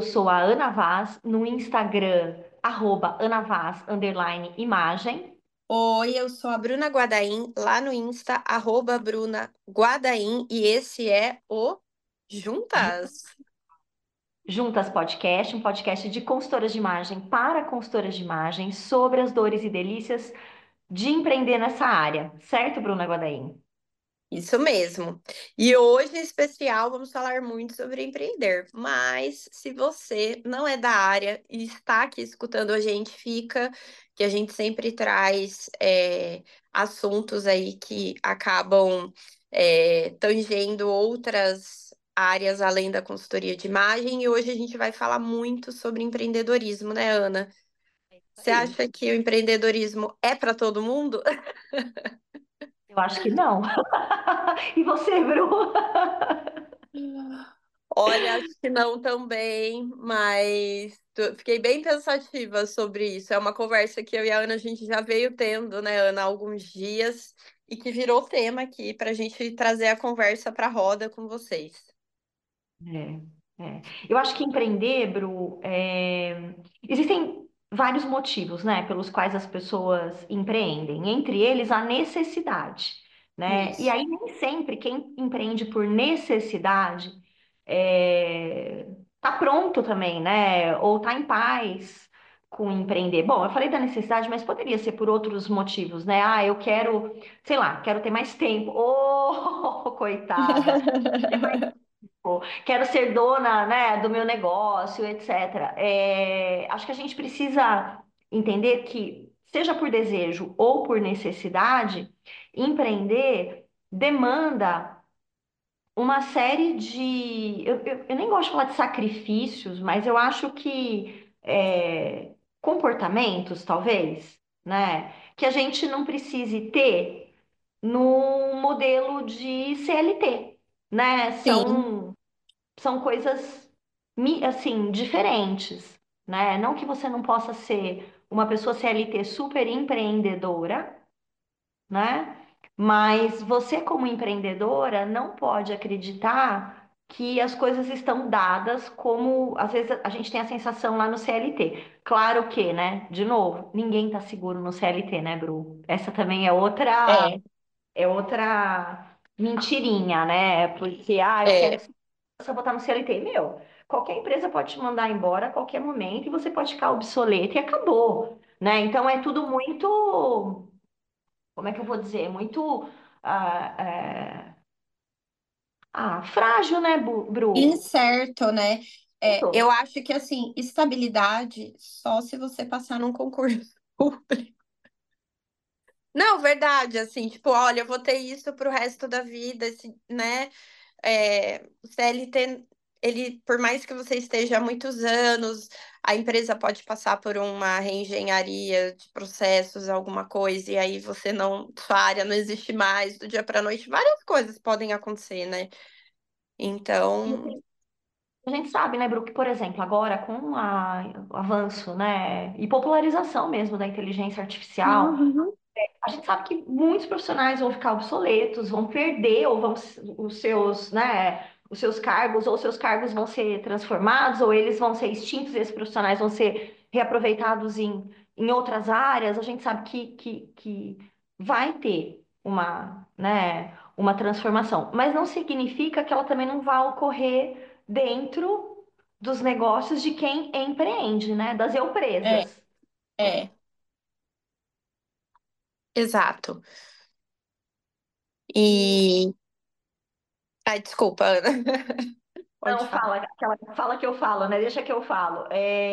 sou a Ana Vaz, no Instagram, @AnaVaz_imagem. Oi, eu sou a Bruna Guadaim, lá no Insta, Bruna Guadaim, e esse é o Juntas. Juntas Podcast, um podcast de consultoras de imagem para consultoras de imagem sobre as dores e delícias de empreender nessa área. Certo, Bruna Guadaim? Isso mesmo. E hoje, em especial, vamos falar muito sobre empreender. Mas se você não é da área e está aqui escutando a gente, fica que a gente sempre traz assuntos aí que acabam tangendo outras áreas além da consultoria de imagem. E hoje a gente vai falar muito sobre empreendedorismo, né, Ana? Você Aí. acha que o empreendedorismo é para todo mundo? Eu acho que não. E você, Bru? Olha, acho que não também, mas fiquei bem pensativa sobre isso. É uma conversa que eu e a Ana a gente já veio tendo, né, Ana, há alguns dias e que virou tema aqui para a gente trazer a conversa para a roda com vocês. Eu acho que empreender, Bru, existem vários motivos, né, pelos quais as pessoas empreendem. Entre eles, a necessidade, né? E Isso. aí, nem sempre quem empreende por necessidade é, tá pronto também, né? Ou tá em paz com empreender. Bom, eu falei da necessidade, mas poderia ser por outros motivos, né? Ah, eu quero, sei lá, quero ter mais tempo. Ô, coitada! Quero ser dona, né, do meu negócio, etc. Acho que a gente precisa entender que, seja por desejo ou por necessidade, empreender demanda uma série de. Eu nem gosto de falar de sacrifícios, mas eu acho que comportamentos, talvez, né, que a gente não precise ter no modelo de CLT, né? Sim, São coisas assim diferentes, né? Não que você não possa ser uma pessoa CLT super empreendedora, né? Mas você como empreendedora não pode acreditar que as coisas estão dadas como às vezes a gente tem a sensação lá no CLT. Claro que, né? De novo, ninguém tá seguro no CLT, né, Bru? Essa também é, é outra mentirinha, né? Porque eu quero é, você botar no CLT, meu, qualquer empresa pode te mandar embora a qualquer momento e você pode ficar obsoleto e acabou, né? Então é tudo muito, como é que eu vou dizer? Muito ah, é, frágil, né, Bru? incerto, né? Eu Muito. acho que assim, estabilidade só se você passar num concurso público. Não, verdade, assim, tipo, olha, eu vou ter isso pro resto da vida, né? O CLT, ele, por mais que você esteja há muitos anos, a empresa pode passar por uma reengenharia de processos, alguma coisa, e aí você não, sua área não existe mais do dia para noite, várias coisas podem acontecer, né? E Então, assim, a gente sabe, né, Bru, que, por exemplo, agora com o avanço, né, e popularização mesmo da inteligência artificial, uhum. a gente sabe que muitos profissionais vão ficar obsoletos, vão perder ou vão os seus, né, os seus cargos, ou os seus cargos vão ser transformados, ou eles vão ser extintos, e esses profissionais vão ser reaproveitados em outras áreas. A gente sabe que vai ter uma transformação, mas não significa que ela também não vá ocorrer dentro dos negócios de quem empreende, né, das É, empresas. é, exato. E, ai, desculpa, Ana, pode Não, falar. fala que eu falo, né? Deixa que eu falo.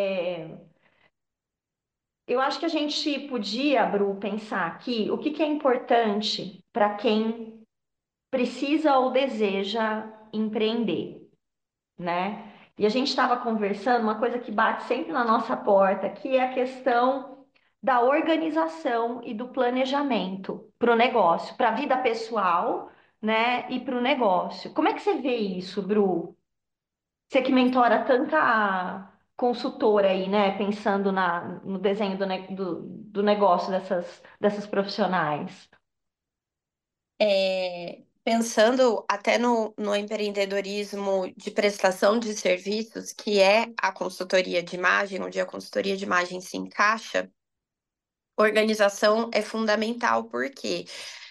Eu acho que a gente podia, Bru, pensar aqui o que que é importante para quem precisa ou deseja empreender, né? E a gente estava conversando, uma coisa que bate sempre na nossa porta, que é a questão da organização e do planejamento para o negócio, para a vida pessoal, né? E para o negócio. Como é que você vê isso, Bru? Você que mentora tanta consultora aí, né? Pensando no desenho do negócio dessas profissionais. pensando até no empreendedorismo de prestação de serviços, que é a consultoria de imagem, onde a consultoria de imagem se encaixa, organização é fundamental, porque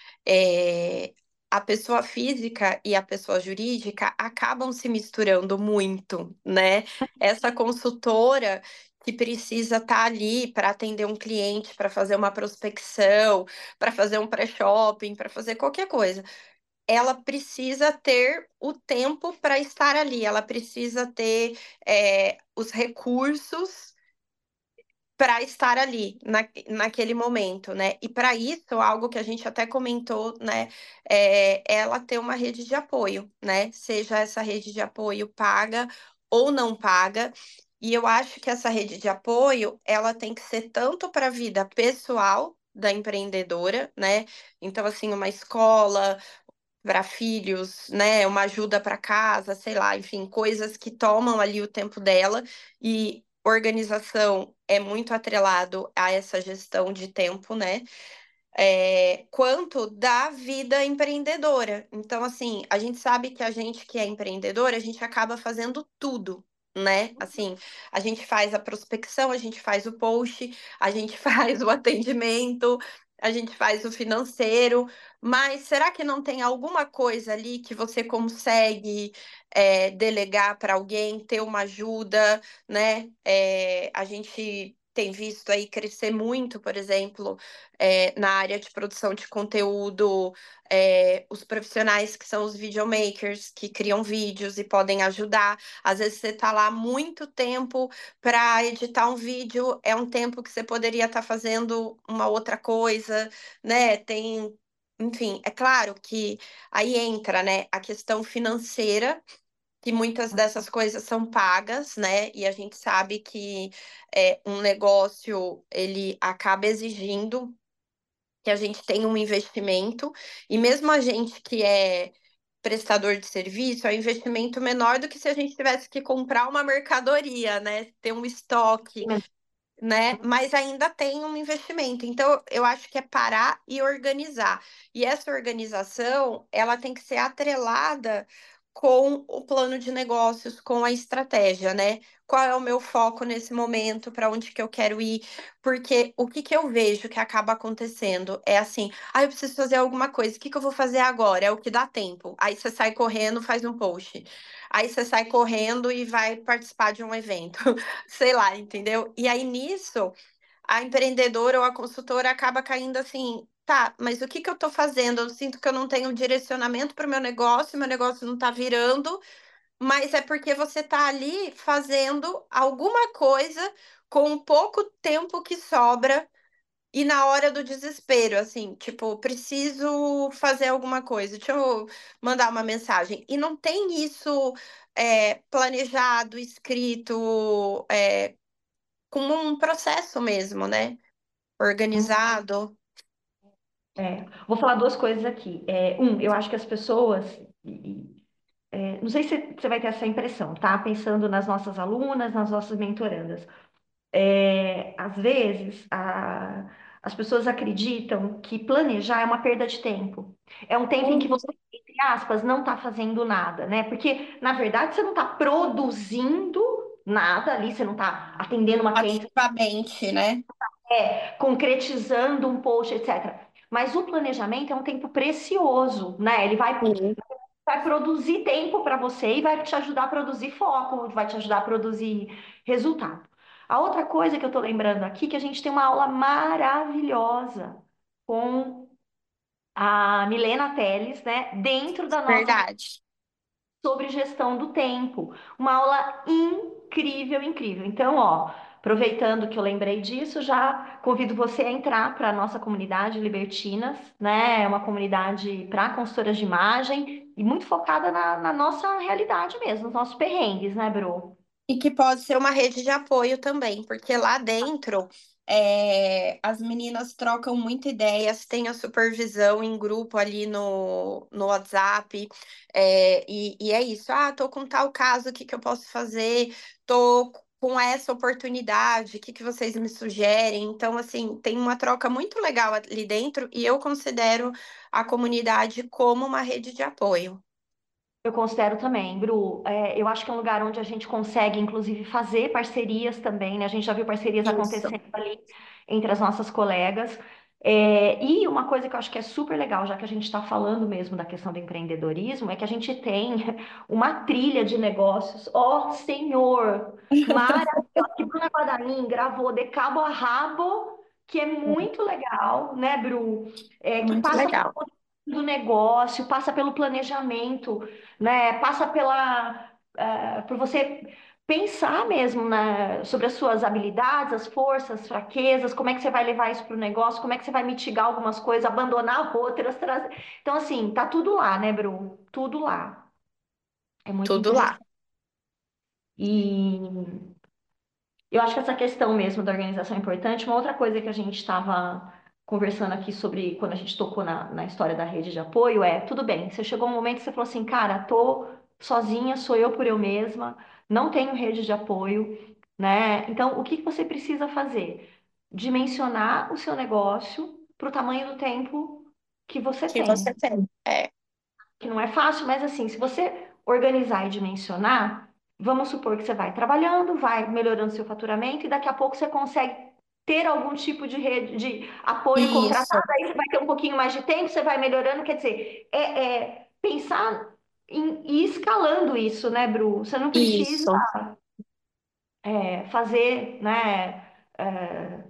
é, a pessoa física e a pessoa jurídica acabam se misturando muito, né? Essa consultora que precisa estar ali para atender um cliente, para fazer uma prospecção, para fazer um pré-shopping, para fazer qualquer coisa, ela precisa ter o tempo para estar ali, ela precisa ter os recursos para estar ali naquele momento, né? E para isso, algo que a gente até comentou, né, é ela ter uma rede de apoio, né? Seja essa rede de apoio paga ou não paga. E eu acho que essa rede de apoio, ela tem que ser tanto para a vida pessoal da empreendedora, né? Então, assim, uma escola para filhos, né? Uma ajuda para casa, sei lá, enfim, coisas que tomam ali o tempo dela e organização é muito atrelado a essa gestão de tempo, né? Quanto da vida empreendedora. Então, assim, a gente sabe que a gente que é empreendedora, a gente acaba fazendo tudo. Né? Assim, a gente faz a prospecção, a gente faz o post, a gente faz o atendimento, a gente faz o financeiro, mas será que não tem alguma coisa ali que você consegue delegar para alguém, ter uma ajuda, né? A gente tem visto aí crescer muito, por exemplo, na área de produção de conteúdo, os profissionais que são os videomakers, que criam vídeos e podem ajudar. Às vezes você está lá muito tempo para editar um vídeo, é um tempo que você poderia estar fazendo uma outra coisa, né? Enfim, é claro que aí entra, né, a questão financeira, que muitas dessas coisas são pagas, né? E a gente sabe que um negócio ele acaba exigindo que a gente tenha um investimento, e mesmo a gente que é prestador de serviço, é um investimento menor do que se a gente tivesse que comprar uma mercadoria, né? Ter um estoque, né? Mas ainda tem um investimento. Então, eu acho que é parar e organizar. E essa organização, ela tem que ser atrelada com o plano de negócios, com a estratégia, né? Qual é o meu foco nesse momento, para onde que eu quero ir? Porque o que que eu vejo que acaba acontecendo é assim, eu preciso fazer alguma coisa, o que que eu vou fazer agora? É o que dá tempo. Aí você sai correndo, faz um post. Aí você sai correndo e vai participar de um evento. Sei lá, entendeu? E aí nisso, a empreendedora ou a consultora acaba caindo assim, tá, mas o que que eu tô fazendo? Eu sinto que eu não tenho direcionamento para o meu negócio não tá virando, mas é porque você tá ali fazendo alguma coisa com o pouco tempo que sobra. E na hora do desespero, assim, tipo, preciso fazer alguma coisa, deixa eu mandar uma mensagem. E não tem isso planejado, escrito, como um processo mesmo, né? Organizado. Vou falar duas coisas aqui. Eu acho que as pessoas, não sei se você vai ter essa impressão, tá? Pensando nas nossas alunas, nas nossas mentorandas. Às vezes, as pessoas acreditam que planejar é uma perda de tempo. É um tempo em que você, entre aspas, não está fazendo nada, né? Porque, na verdade, você não está produzindo nada ali, você não está atendendo uma cliente, Ativamente, né? concretizando um post, etc. Mas o planejamento é um tempo precioso, né? Ele Sim. vai produzir tempo para você e vai te ajudar a produzir foco, vai te ajudar a produzir resultado. A outra coisa que eu estou lembrando aqui, que a gente tem uma aula maravilhosa com a Milena Teles, né, dentro da nossa Verdade. sobre gestão do tempo. Uma aula incrível, incrível. Então, ó, aproveitando que eu lembrei disso, já convido você a entrar para a nossa comunidade Libertinas, né? É uma comunidade para consultoras de imagem e muito focada na nossa realidade mesmo, nos nossos perrengues, né, Bru? E que pode ser uma rede de apoio também, porque lá dentro as meninas trocam muita ideias, tem a supervisão em grupo ali no WhatsApp, e é isso. Tô com tal caso, o que que eu posso fazer? Tô com essa oportunidade, o que que vocês me sugerem? Então, assim, tem uma troca muito legal ali dentro e eu considero a comunidade como uma rede de apoio. Eu considero também, Bru. Eu acho que é um lugar onde a gente consegue, inclusive, fazer parcerias também, né? A gente já viu parcerias Isso. acontecendo ali entre as nossas colegas. E uma coisa que eu acho que é super legal, já que a gente está falando mesmo da questão do empreendedorismo, é que a gente tem uma trilha de negócios. Ó, Senhor! Maravilhosa! Que Bruna Guadagnini gravou de cabo a rabo, que é muito legal, né, Bru? Que Muito passa legal. do negócio, passa pelo planejamento, né? Passa por você pensar mesmo, né, sobre as suas habilidades, as forças, fraquezas, como é que você vai levar isso para o negócio, como é que você vai mitigar algumas coisas, abandonar outras, trazer. Então, assim, tá tudo lá, né, Bru? Tudo lá. É muito Tudo lá. interessante. E eu acho que essa questão mesmo da organização é importante. Uma outra coisa que a gente estava conversando aqui sobre quando a gente tocou na história da rede de apoio tudo bem, você chegou um momento que você falou assim, cara, tô sozinha, sou eu por eu mesma, não tenho rede de apoio, né? Então, o que que você precisa fazer? Dimensionar o seu negócio para o tamanho do tempo que você Que você tem, tem. É, que não é fácil, mas assim, se você organizar e dimensionar, vamos supor que você vai trabalhando, vai melhorando seu faturamento e daqui a pouco você consegue ter algum tipo de rede de apoio isso, contratado, aí você vai ter um pouquinho mais de tempo, você vai melhorando, quer dizer, pensar em ir escalando isso, né, Bru? Você não precisa isso. fazer, né, é,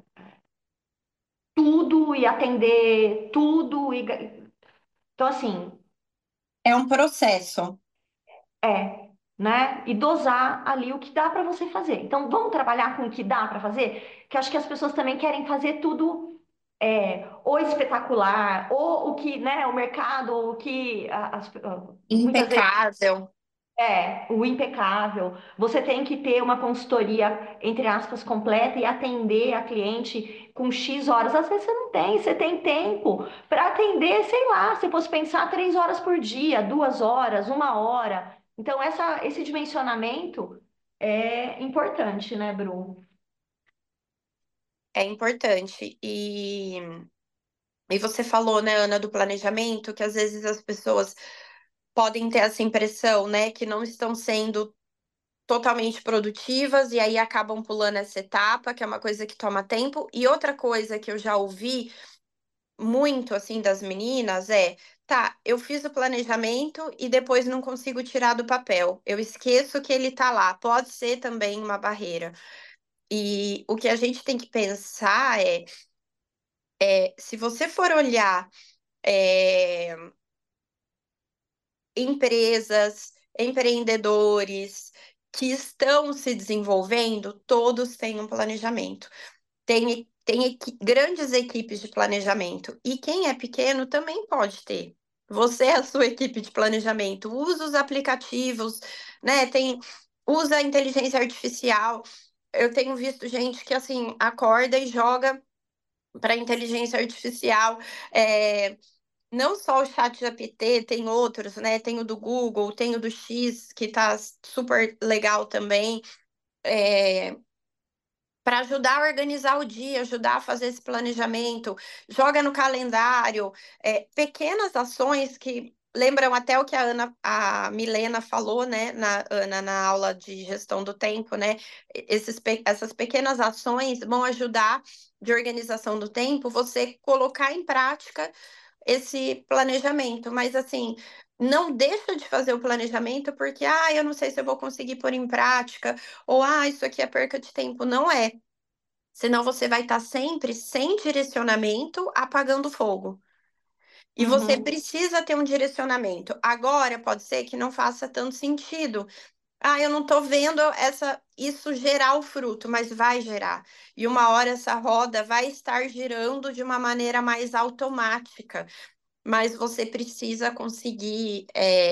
tudo e atender tudo então assim, É um processo. né? E dosar ali o que dá para você fazer. Então, vamos trabalhar com o que dá para fazer, que eu acho que as pessoas também querem fazer tudo ou espetacular, ou o que, né, o mercado, ou o que muitas vezes Impecável. o impecável. Você tem que ter uma consultoria, entre aspas, completa e atender a cliente com X horas. Às vezes você não tem, você tem tempo para atender, sei lá, se fosse pensar 3 horas por dia, 2 horas, 1 hora. Então, esse dimensionamento é importante, né, Bru? É importante. E você falou, né, Ana, do planejamento, que às vezes as pessoas podem ter essa impressão, né, que não estão sendo totalmente produtivas e aí acabam pulando essa etapa, que é uma coisa que toma tempo. E outra coisa que eu já ouvi muito assim das meninas tá, eu fiz o planejamento e depois não consigo tirar do papel. Eu esqueço que ele tá lá. Pode ser também uma barreira. E o que a gente tem que pensar se você for olhar é, empresas, empreendedores que estão se desenvolvendo, todos têm um planejamento. Tem grandes equipes de planejamento. E quem é pequeno também pode ter. Você é a sua equipe de planejamento. Usa os aplicativos, né? Usa a inteligência artificial. Eu tenho visto gente que assim acorda e joga para inteligência artificial. é, não só o chat GPT, tem outros, né? Tem o do Google, tem o do X, que tá super legal também. É, para ajudar a organizar o dia, ajudar a fazer esse planejamento, joga no calendário, pequenas ações que lembram até o que a Milena falou, né, Ana, na aula de gestão do tempo, né? Essas pequenas ações vão ajudar de organização do tempo, você colocar em prática esse planejamento, mas assim, não deixa de fazer o planejamento porque, eu não sei se eu vou conseguir pôr em prática, ou, isso aqui é perca de tempo. Não é. Senão você vai estar sempre sem direcionamento, apagando fogo. E você Uhum, precisa ter um direcionamento. Agora pode ser que não faça tanto sentido. Eu não estou vendo isso gerar o fruto, mas vai gerar. E uma hora essa roda vai estar girando de uma maneira mais automática. Mas você precisa conseguir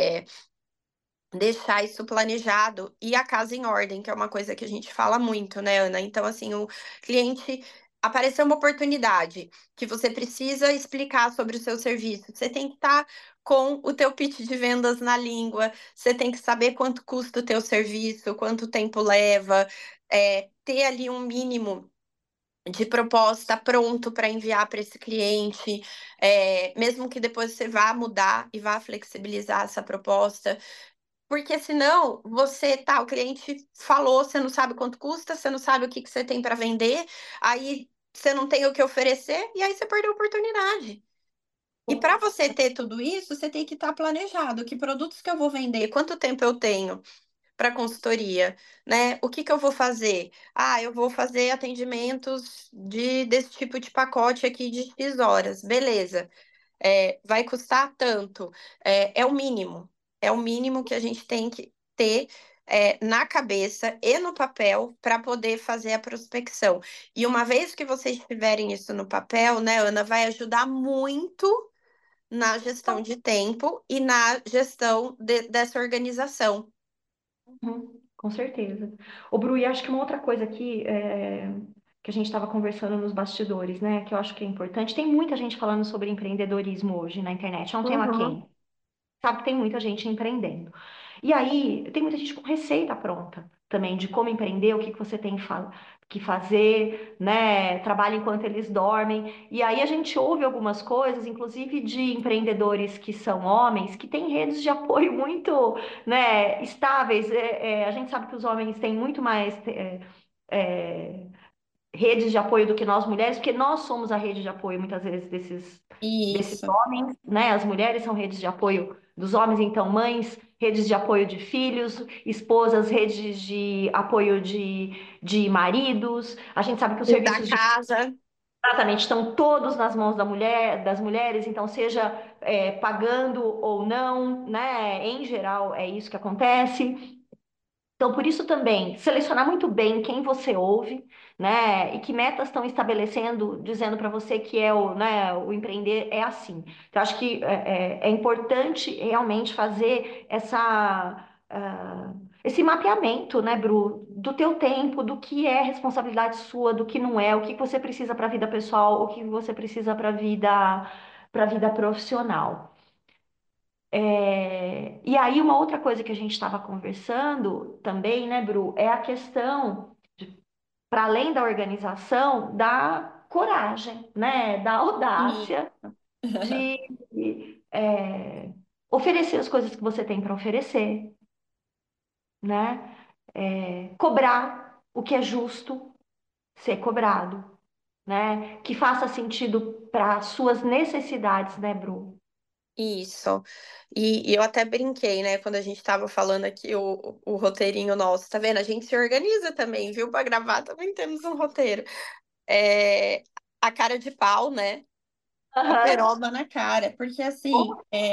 deixar isso planejado e a casa em ordem, que é uma coisa que a gente fala muito, né, Ana? Então, assim, o cliente apareceu uma oportunidade que você precisa explicar sobre o seu serviço. Você tem que estar com o teu pitch de vendas na língua, você tem que saber quanto custa o teu serviço, quanto tempo leva. ter ali um mínimo de proposta pronto para enviar para esse cliente, mesmo que depois você vá mudar e vá flexibilizar essa proposta, porque senão o cliente falou, você não sabe quanto custa, você não sabe o que que você tem para vender, aí você não tem o que oferecer e aí você perdeu a oportunidade. E para você ter tudo isso, você tem que estar planejado. Que produtos que eu vou vender? Quanto tempo eu tenho para consultoria, né? O que que eu vou fazer? Ah, eu vou fazer atendimentos desse tipo de pacote aqui de X horas. Beleza. Vai custar tanto. É o mínimo. É o mínimo que a gente tem que ter na cabeça e no papel para poder fazer a prospecção. E uma vez que vocês tiverem isso no papel, né, Ana, vai ajudar muito na gestão de tempo e na gestão dessa organização. Uhum, com certeza. Ô, Bru, e acho que uma outra coisa aqui que a gente estava conversando nos bastidores, né, que eu acho que é importante, tem muita gente falando sobre empreendedorismo hoje na internet, é um tema Uhum. quente. Sabe que tem muita gente empreendendo. E aí, tem muita gente com receita pronta também de como empreender, o que que você tem que fazer, né? Trabalha enquanto eles dormem. E aí a gente ouve algumas coisas, inclusive de empreendedores que são homens, que têm redes de apoio muito, né, estáveis. A gente sabe que os homens têm muito mais é, redes de apoio do que nós mulheres, porque nós somos a rede de apoio muitas vezes desses Isso. homens, né? As mulheres são redes de apoio dos homens, então mães, redes de apoio de filhos, esposas, redes de apoio de maridos. A gente sabe que os Da serviços de casa. tratamento estão todos nas mãos da mulher, das mulheres, então seja pagando ou não, né? Em geral é isso que acontece. Então, por isso também, selecionar muito bem quem você ouve, né? E que metas estão estabelecendo, dizendo para você que né, o empreender é assim. Então, acho que é importante realmente fazer esse mapeamento, né, Bru, do teu tempo, do que é responsabilidade sua, do que não é, o que você precisa para a vida pessoal, o que você precisa para a vida profissional. E aí, uma outra coisa que a gente estava conversando também, né, Bru, é a questão, para além da organização, da coragem, né, da Sim. audácia de oferecer as coisas que você tem para oferecer, né, cobrar o que é justo ser cobrado, né, que faça sentido para as suas necessidades, né, Bru? Isso. E eu até brinquei, né, quando a gente tava falando aqui o roteirinho nosso, tá vendo? A gente se organiza também, viu? Pra gravar também temos um roteiro. É, a cara de pau, né? A Aham. peroba na cara. Porque assim,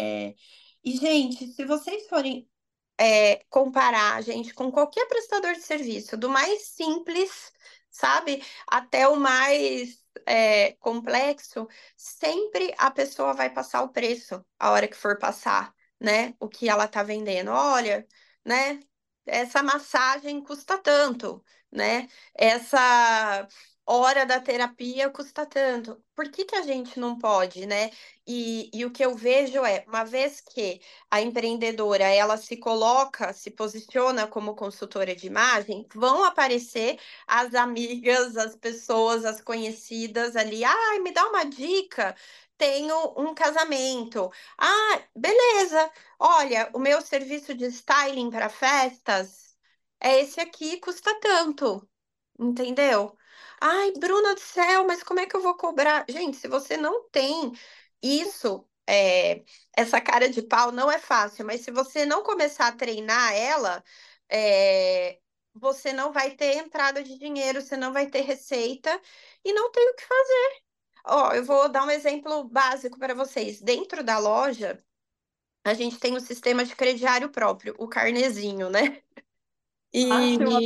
e gente, se vocês forem comparar, gente, com qualquer prestador de serviço, do mais simples, sabe, até o mais complexo, sempre a pessoa vai passar o preço a hora que for passar, né? O que ela tá vendendo. Olha, né? Essa massagem custa tanto, né? Essa hora da terapia custa tanto. Por que que a gente não pode, né? E o que eu vejo é, uma vez que a empreendedora ela se coloca, se posiciona como consultora de imagem, vão aparecer as amigas, as pessoas, as conhecidas ali. Ah, me dá uma dica. Tenho um casamento. Ah, beleza. Olha, o meu serviço de styling para festas é esse aqui, custa tanto. Entendeu? Ai, Bruna do céu, mas como é que eu vou cobrar? Gente, se você não tem isso, essa cara de pau não é fácil, mas se você não começar a treinar ela, é, você não vai ter entrada de dinheiro, você não vai ter receita e não tem o que fazer. Ó, eu vou dar um exemplo básico para vocês. Dentro da loja, a gente tem um sistema de crediário próprio, o carnezinho, né? Fácil.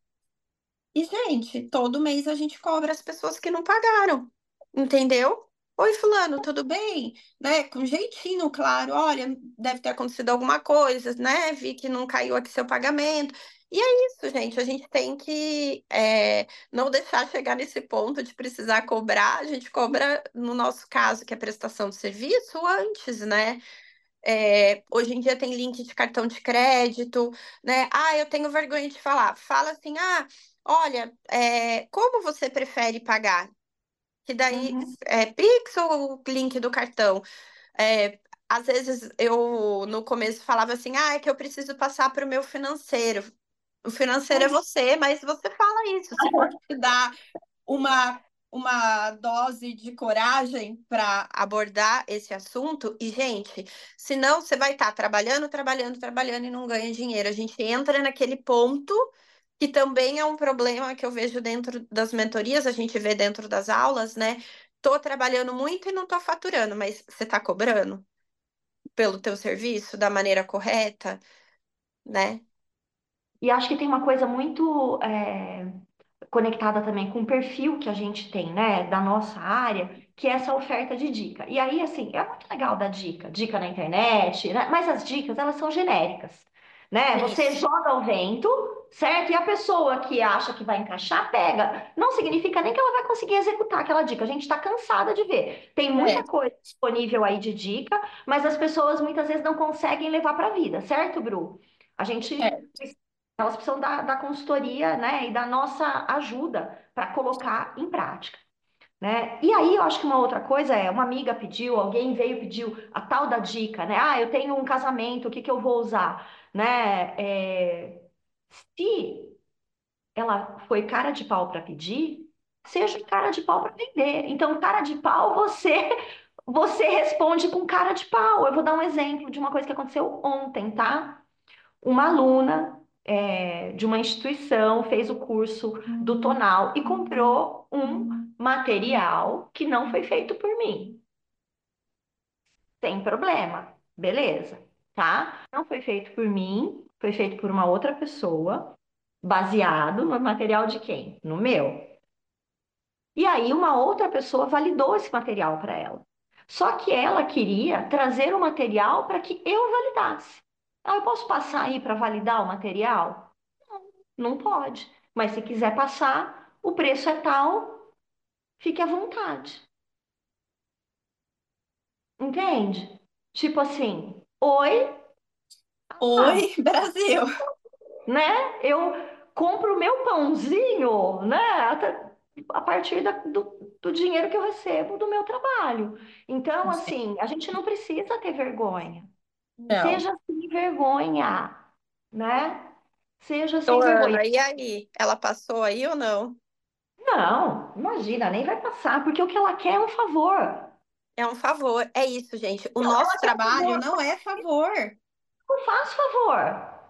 Gente, todo mês a gente cobra as pessoas que não pagaram, entendeu? Oi, fulano, tudo bem? Né? Com jeitinho, claro. Olha, deve ter acontecido alguma coisa, né? Vi que não caiu aqui seu pagamento. E é isso, gente. A gente tem que não deixar chegar nesse ponto de precisar cobrar. A gente cobra, no nosso caso, que é prestação de serviço, antes, né? Hoje em dia tem link de cartão de crédito, né? Ah, eu tenho vergonha de falar. Fala assim, ah, olha, como você prefere pagar? Que daí Uhum. Pix ou o link do cartão? É, às vezes eu no começo falava assim, é que eu preciso passar para o meu financeiro. O financeiro é Uhum. você, mas você fala isso. Se for te dar uma, uma dose de coragem para abordar esse assunto, e, gente, senão você vai estar trabalhando, trabalhando, trabalhando e não ganha dinheiro. A gente entra naquele ponto que também é um problema que eu vejo dentro das mentorias, a gente vê dentro das aulas, né? Tô trabalhando muito e não tô faturando, mas você tá cobrando pelo teu serviço da maneira correta, né? E acho que tem uma coisa muito conectada também com o perfil que a gente tem, né, da nossa área, que é essa oferta de dica. E aí, assim, é muito legal dar dica, dica na internet, né? Mas as dicas, elas são genéricas, né? Você Isso. joga ao vento, certo? E a pessoa que acha que vai encaixar, pega. Não significa nem que ela vai conseguir executar aquela dica. A gente está cansada de ver. Tem muita É, coisa disponível aí de dica, mas as pessoas muitas vezes não conseguem levar para a vida, certo, Bru? A gente é. elas precisam da consultoria, né, e da nossa ajuda para colocar em prática, né? E aí eu acho que uma outra coisa é, uma amiga pediu, alguém veio pediu a tal da dica, né? Ah, eu tenho um casamento, o que que eu vou usar, né? Se ela foi cara de pau para pedir, seja cara de pau para vender. Então, cara de pau, você responde com cara de pau. Eu vou dar um exemplo de uma coisa que aconteceu ontem, tá? Uma aluna de uma instituição fez o curso do Tonal e comprou um material que não foi feito por mim. Tem problema, beleza, tá? Não foi feito por mim, foi feito por uma outra pessoa, baseado no material de quem? No meu. E aí uma outra pessoa validou esse material para ela. Só que ela queria trazer o material para que eu validasse. Ah, eu posso passar aí para validar o material? Não pode. Mas se quiser passar, o preço é tal, fique à vontade. Entende? Tipo assim, oi, ah, Oi, Brasil. né? Eu compro o meu pãozinho, né? A partir do dinheiro que eu recebo do meu trabalho. Então, assim, a gente não precisa ter vergonha. Não. Seja sem vergonha, né? Seja Ô, sem vergonha. Ana, e aí? Ela passou aí ou não? Não, imagina, nem vai passar, porque o que ela quer é um favor. É um favor. É isso, gente. O Não, nosso ela quer um trabalho favor. não é favor. Eu faço favor.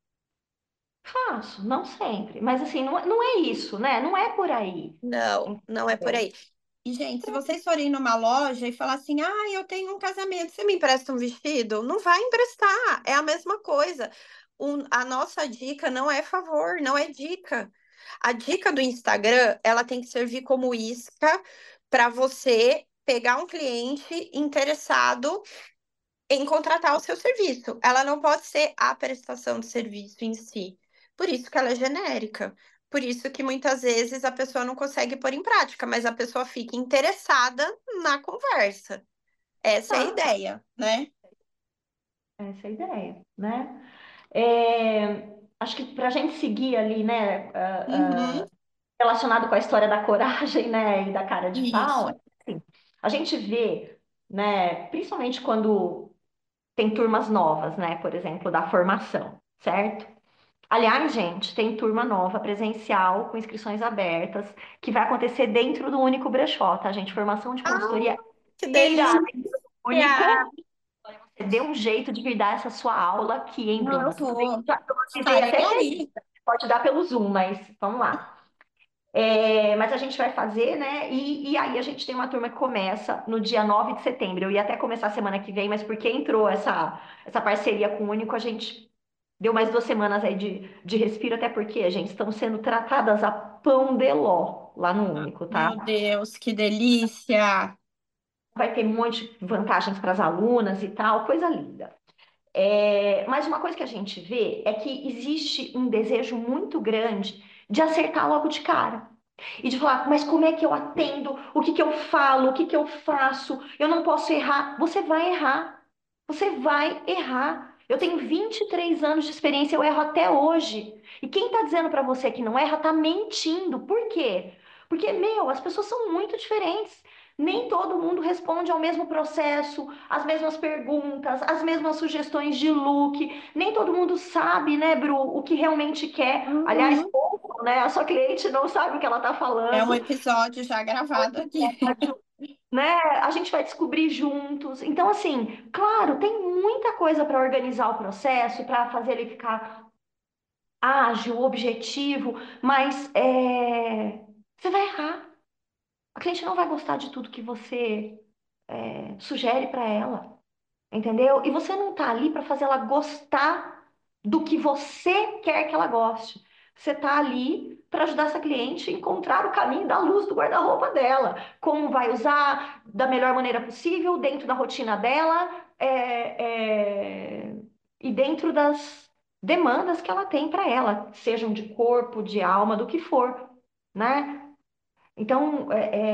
Faço, não sempre. Mas assim, não é isso, né? Não é por aí. Não, não é por Entendeu? aí. E, gente, se vocês forem numa loja e falar assim, eu tenho um casamento, você me empresta um vestido? Não vai emprestar, é a mesma coisa. A nossa dica não é favor, não é dica. A dica do Instagram, ela tem que servir como isca para você pegar um cliente interessado em contratar o seu serviço. Ela não pode ser a prestação de serviço em si. Por isso que ela é genérica. Por isso que muitas vezes a pessoa não consegue pôr em prática, mas a pessoa fica interessada na conversa. Essa é a Tá, ideia, né? essa é a ideia, né? É, acho que para a gente seguir ali, né, Uhum, relacionado com a história da coragem, né, e da cara de pau, isso. assim, a gente vê, né, principalmente quando tem turmas novas, né, por exemplo, da formação, certo? Aliás, gente, tem turma nova presencial com inscrições abertas que vai acontecer dentro do único brechó, tá, gente? Formação de Ah, consultoria que irada, delícia! único. Você dê um jeito de vir dar essa sua aula aqui, hein, Não, Bruna? eu Tudo bem que vou. eu avisei Estarei até que aí. pode dar pelo Zoom, mas vamos lá. Mas a gente vai fazer, né? E aí a gente tem uma turma que começa no dia 9 de setembro. Eu ia até começar semana que vem, mas porque entrou essa parceria com o Único, a gente deu mais 2 semanas aí de respiro, até porque, gente, estão sendo tratadas a pão de ló lá no Único, tá? Meu Deus, que delícia! Vai ter um monte de vantagens para as alunas e tal, coisa linda. Mas uma coisa que a gente vê é que existe um desejo muito grande de acertar logo de cara. E de falar, mas como é que eu atendo? O que que eu falo? O que que eu faço? Eu não posso errar. Você vai errar. Você vai errar. Eu tenho 23 anos de experiência, eu erro até hoje. E quem tá dizendo para você que não erra, tá mentindo. Por quê? Porque, meu, as pessoas são muito diferentes. Nem todo mundo responde ao mesmo processo, as mesmas perguntas, as mesmas sugestões de look. Nem todo mundo sabe, né, Bru, o que realmente quer. Aliás, Uhum. pouco, né? A sua cliente não sabe o que ela tá É um falando. episódio já gravado aqui. Né? A gente vai descobrir juntos. Então, assim, claro, tem muita coisa para organizar o processo, para fazer ele ficar ágil, objetivo, mas você vai errar. A cliente não vai gostar de tudo que você sugere para ela. Entendeu? E você não tá ali para fazer ela gostar do que você quer que ela goste. Você tá ali para ajudar essa cliente a encontrar o caminho da luz do guarda-roupa dela. Como vai usar da melhor maneira possível, dentro da rotina dela, e dentro das demandas que ela tem para ela, sejam de corpo, de alma, do que for, né? Então,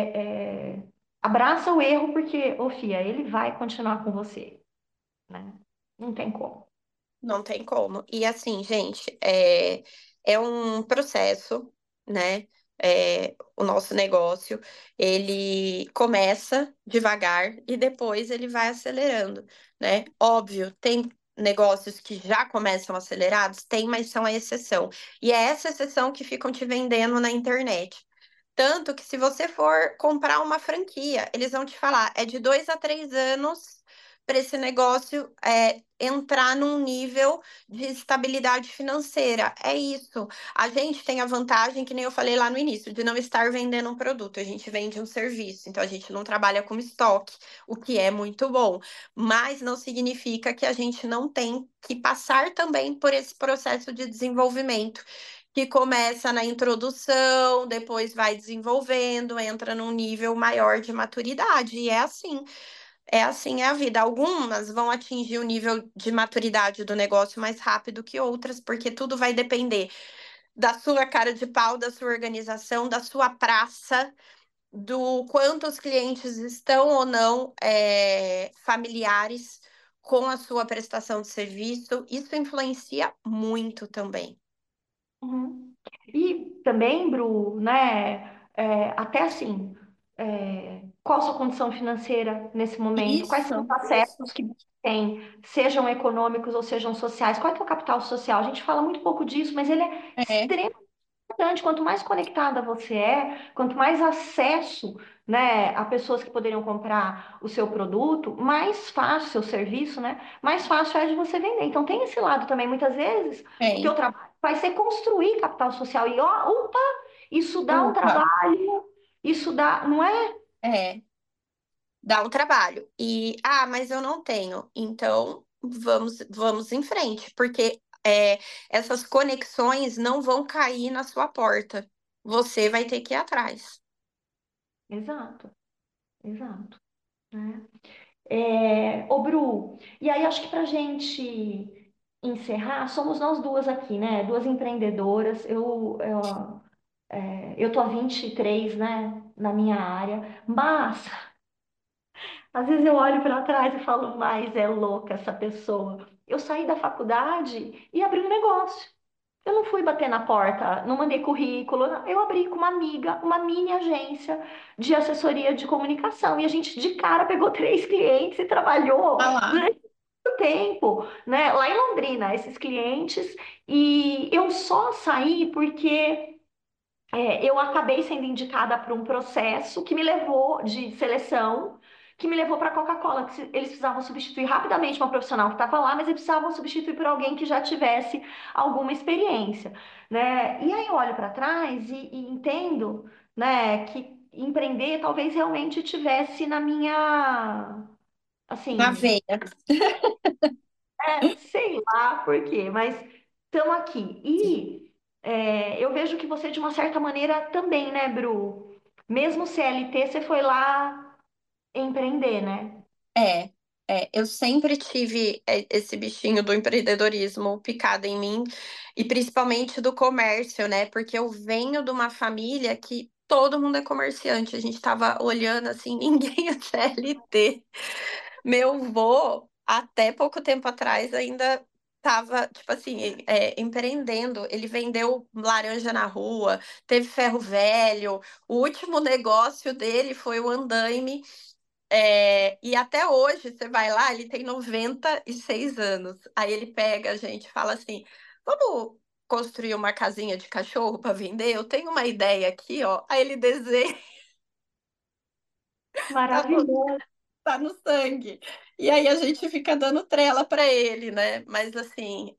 abraça o erro, porque, ô Fia, ele vai continuar com você, né? Não tem como. Não tem como. E assim, gente, é um processo, né? O nosso negócio, ele começa devagar e depois ele vai acelerando, né? Óbvio, tem negócios que já começam acelerados, tem, mas são a exceção. E é essa exceção que ficam te vendendo na internet. Tanto que se você for comprar uma franquia, eles vão te falar, é de 2 a 3 anos para esse negócio entrar num nível de estabilidade financeira. É isso. A gente tem a vantagem, que nem eu falei lá no início, de não estar vendendo um produto, a gente vende um serviço, então a gente não trabalha com estoque, o que é muito bom. Mas não significa que a gente não tem que passar também por esse processo de desenvolvimento que começa na introdução, depois vai desenvolvendo, entra num nível maior de maturidade. E é assim é a vida. Algumas vão atingir o nível de maturidade do negócio mais rápido que outras, porque tudo vai depender da sua cara de pau, da sua organização, da sua praça, do quanto os clientes estão ou não familiares com a sua prestação de serviço. Isso influencia muito também. Uhum. E também, Bru, né, até assim, qual a sua condição financeira nesse momento? Quais são os Isso. acessos que você tem, sejam econômicos ou sejam sociais? Qual é o teu capital social? A gente fala muito pouco disso, mas ele é É, extremamente importante. Quanto mais conectada você quanto mais acesso, né, a pessoas que poderiam comprar o seu produto, mais fácil o seu serviço, né, mais fácil é de você vender. Então tem esse lado também. Muitas vezes o teu tem. trabalho vai ser construir capital social e ó, opa, isso dá um Opa, trabalho, isso dá, não é? é. Dá um trabalho. E, mas eu não tenho. Então, vamos em frente, porque essas conexões não vão cair na sua porta. Você vai ter que ir atrás. Exato, exato, né? Ô, Bru, e aí acho que pra gente encerrar, somos nós duas aqui, né? Duas empreendedoras. Eu tô há 23, né, na minha área, mas às vezes eu olho para trás e falo, mas é louca essa pessoa. Eu saí da faculdade e abri um negócio. Eu não fui bater na porta, não mandei currículo, não. Eu abri com uma amiga, uma mini agência de assessoria de comunicação. E a gente de cara pegou 3 clientes e trabalhou Ah lá. durante muito tempo, né? Lá em Londrina, esses clientes. E eu só saí porque eu acabei sendo indicada para um processo que me levou de seleção, que me levou para a Coca-Cola, que eles precisavam substituir rapidamente uma profissional que estava lá, mas eles precisavam substituir por alguém que já tivesse alguma experiência, né? E aí eu olho para trás e entendo, né, que empreender talvez realmente tivesse na minha, Na assim, veia. sei lá por quê, mas estamos aqui. E eu vejo que você, de uma certa maneira, também, né, Bru? Mesmo CLT, você foi lá empreender, né? É, eu sempre tive esse bichinho do empreendedorismo picado em mim, e principalmente do comércio, né? Porque eu venho de uma família que todo mundo é comerciante. A gente tava olhando assim, ninguém é CLT. Meu vô até pouco tempo atrás ainda estava, tipo assim, empreendendo. Ele vendeu laranja na rua, teve ferro velho. O último negócio dele foi o andaime. E até hoje, você vai lá, ele tem 96 anos. Aí ele pega a gente e fala assim: vamos construir uma casinha de cachorro para vender? Eu tenho uma ideia aqui, ó. Aí ele desenha, tá no, Maravilhoso. tá no sangue. E aí a gente fica dando trela para ele, né? Mas assim,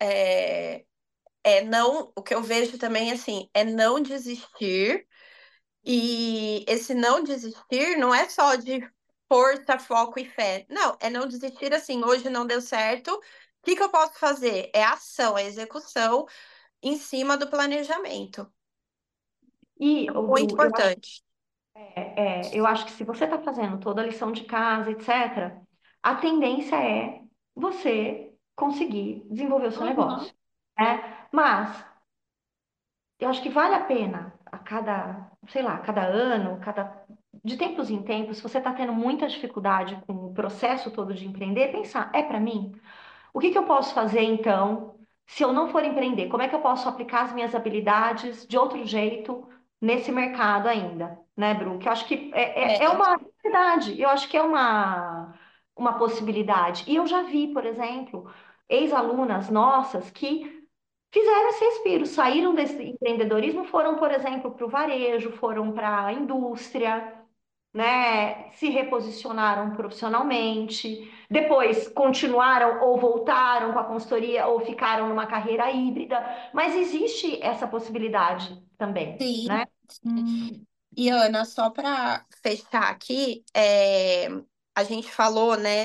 não, o que eu vejo também assim, é não desistir. E esse não desistir não é só de força, foco e fé. Não, é não desistir assim, hoje não deu certo. O que que eu posso fazer? É a ação, é a execução em cima do planejamento. E, É o muito Bru, importante. eu acho que se você está fazendo toda a lição de casa, etc., a tendência é você conseguir desenvolver o seu Uhum. negócio, né? Mas eu acho que vale a pena a cada, sei lá, cada ano, de tempos em tempos, se você está tendo muita dificuldade com o processo todo de empreender, pensar, é para mim? O que que eu posso fazer então, se eu não for empreender? Como é que eu posso aplicar as minhas habilidades de outro jeito nesse mercado ainda, né, Bru? Que eu acho que é É, uma verdade, eu acho que é uma possibilidade. E eu já vi, por exemplo, ex-alunas nossas que fizeram esse respiro, saíram desse empreendedorismo, foram, por exemplo, para o varejo, foram para a indústria, né? Se reposicionaram profissionalmente, depois continuaram ou voltaram com a consultoria ou ficaram numa carreira híbrida, mas existe essa possibilidade também, sim. né? Sim. E Ana, só para fechar aqui, a gente falou, né,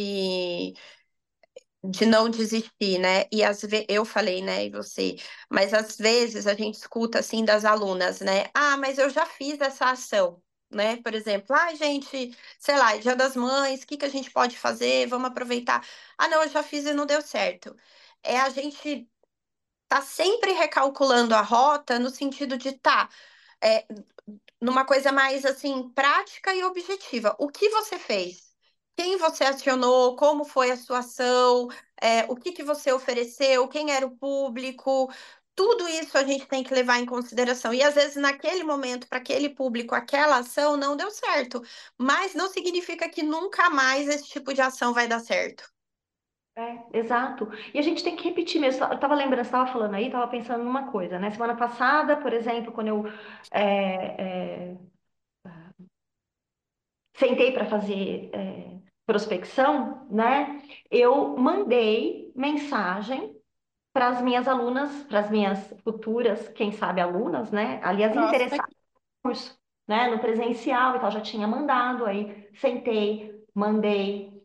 de não desistir, né? E eu falei, né, e você, mas às vezes a gente escuta assim das alunas, né? Ah, mas eu já fiz essa ação, né? Por exemplo, ah, gente, sei lá, é Dia das Mães, o que que a gente pode fazer? Vamos aproveitar. Ah, não, eu já fiz e não deu certo. A gente tá sempre recalculando a rota no sentido de é, numa coisa mais assim, prática e objetiva. O que você fez? Quem você acionou? Como foi a sua ação? O que que você ofereceu? Quem era o público? Tudo isso a gente tem que levar em consideração. E às vezes, naquele momento, para aquele público, aquela ação não deu certo. Mas não significa que nunca mais esse tipo de ação vai dar certo. Exato. E a gente tem que repetir mesmo. Eu estava lembrando, você estava falando aí, estava pensando numa coisa, né? Semana passada, por exemplo, quando eu é, sentei para fazer prospecção, né? Eu mandei mensagem para as minhas alunas, para as minhas futuras, quem sabe alunas, né? Aliás, Próxima. interessadas no curso, né? No presencial e tal, já tinha mandado, aí sentei, mandei.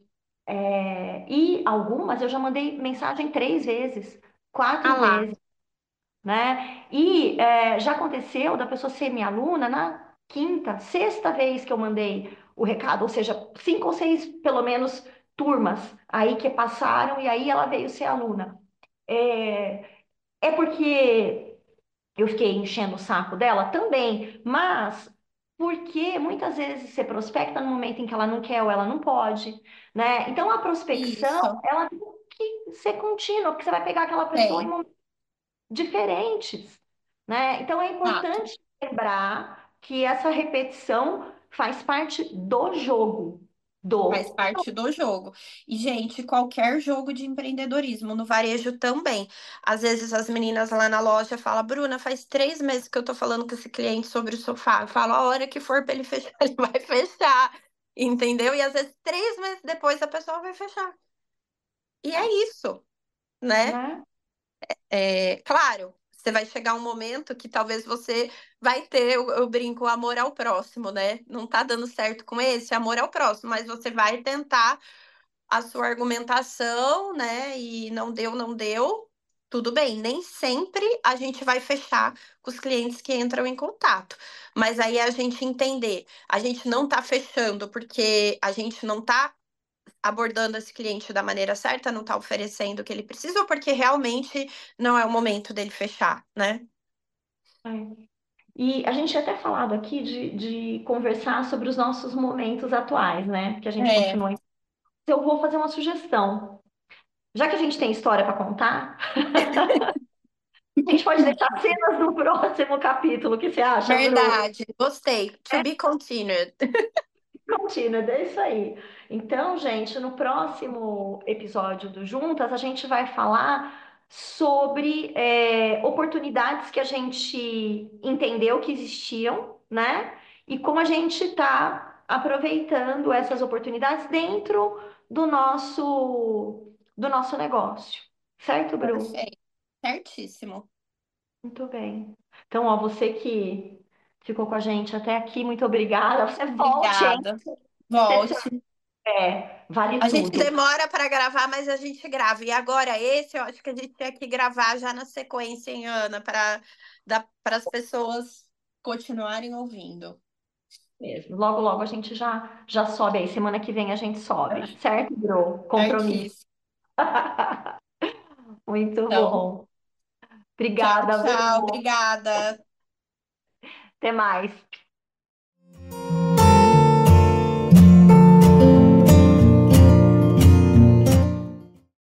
E algumas eu já mandei mensagem 3 vezes, Ah quatro lá. vezes, né? E já aconteceu da pessoa ser minha aluna na quinta, sexta vez que eu mandei o recado, ou seja, 5 ou 6, pelo menos, turmas aí que passaram e aí ela veio ser aluna. É, é porque eu fiquei enchendo o saco dela também, mas porque muitas vezes você prospecta no momento em que ela não quer ou ela não pode, né? Então a prospecção, Isso. ela tem que ser contínua, porque você vai pegar aquela pessoa em Tem. momentos diferentes, né? Então é Exato. importante lembrar que essa repetição faz parte do jogo, Faz do parte do jogo. E, gente, qualquer jogo de empreendedorismo, no varejo também. Às vezes as meninas lá na loja falam, Bruna, faz 3 meses que eu tô falando com esse cliente sobre o sofá. Eu falo, a hora que for para ele fechar, ele vai fechar. Entendeu? E às vezes 3 meses depois a pessoa vai fechar. E é isso, né? né? Claro, você vai chegar um momento que talvez você vai ter, eu brinco, amor ao próximo, né? Não tá dando certo com esse, amor ao próximo, mas você vai tentar a sua argumentação, né? E não deu, não deu. Tudo bem, nem sempre a gente vai fechar com os clientes que entram em contato. Mas aí a gente entender, a gente não tá fechando porque a gente não tá abordando esse cliente da maneira certa, não tá oferecendo o que ele precisa, ou porque realmente não é o momento dele fechar, né? É. E a gente tinha até falado aqui de conversar sobre os nossos momentos atuais, né? Que a gente É, continua eu vou fazer uma sugestão. Já que a gente tem história para contar, a gente pode deixar cenas no próximo capítulo. O que você acha, Bru? Verdade, gostei. To be continued. Contínua, é isso aí. Então, gente, no próximo episódio do Juntas, a gente vai falar sobre oportunidades que a gente entendeu que existiam, né? E como a gente está aproveitando essas oportunidades dentro do nosso negócio. Certo, Bru? Perfeito. Certíssimo. Muito bem. Então, ó, você que ficou com a gente até aqui, muito obrigada. Você volte, hein? Obrigada. Volte. Vale A gente tudo. demora para gravar, mas a gente grava. E agora esse, eu acho que a gente tem que gravar já na sequência, hein, Ana, para as pessoas continuarem ouvindo. Mesmo. Logo, logo a gente já sobe aí. Semana que vem a gente sobe. Certo, Bro? Compromisso. Certíssimo. Muito Então, bom. tchau, Obrigada, tchau. Bru. Obrigada. Até mais.